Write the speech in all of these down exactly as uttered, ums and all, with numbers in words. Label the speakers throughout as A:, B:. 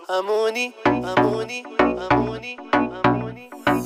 A: همونی همونی همونی همونی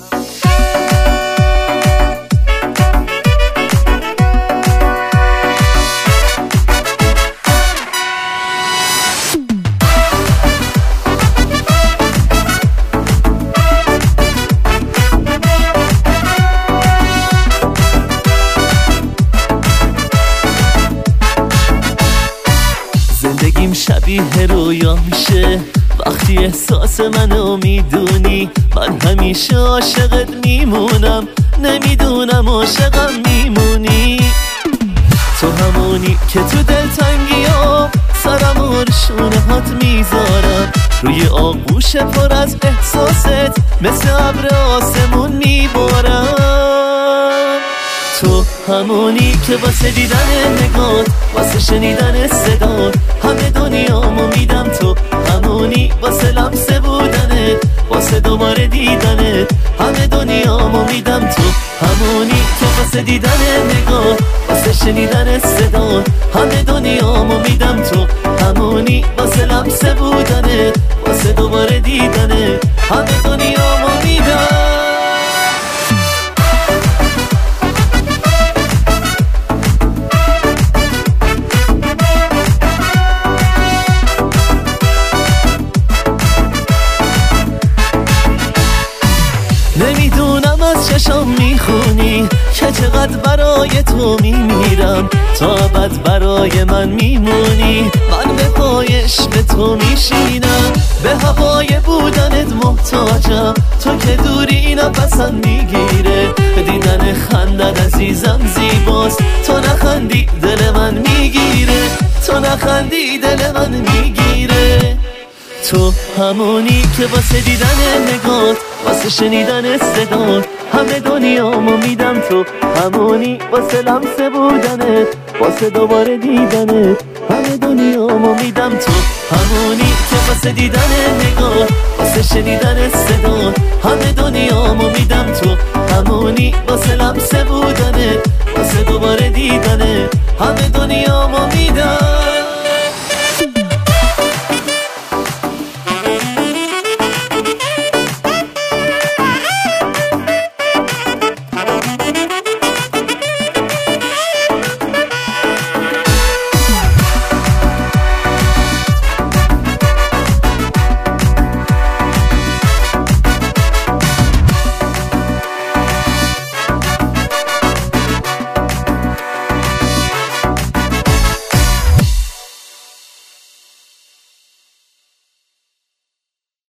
B: زندگیم شبیه رویا میشه وقتی احساس منو میدونی. من همیشه عاشقت میمونم، نمیدونم عاشقم میمونی. تو همونی که تو دلتنگی ها سرم شونه هات میذارم، روی آغوش پر از احساست مثل ابر آسمون میبارم. تو همونی که واسه دیدن نگات، واسه شنیدن صدات همه دنیامو میدم. تو همونی واسه لمس بودنت، واسه دوباره دیدنت همه دنیامو میدم. تو همونی که واسه دیدن نگات، واسه شنیدن صدات همه دنیامو میدم. تو همونی واسه لمس بودنت، واسه دوباره دیدنت همه دنیامو میدم. نمیدونم از چشم میخونی که چقدر برای تو میمیرم، تا ابد برای من میمونی. من به پایش به تو میشینم، به هوای بودنت محتاجم. تو که دوری نفسم میگیره، دیدن خندت عزیزم زیباست. تو نخندی دل من میگیره، تو نخندی دل من میگیره. تو همونی که واسه دیدن نگات، واسه شنیدن صدات همه دنیامو میدم. تو همونی واسه لمس بودنت، واسه دوباره دیدنت همه دنیامو میدم. تو همونی که واسه دیدن نگات، واسه شنیدن صدات همه دنیامو میدم. تو همونی واسه لمس بودنت، واسه دوباره دیدنت همه دنیامو میدم.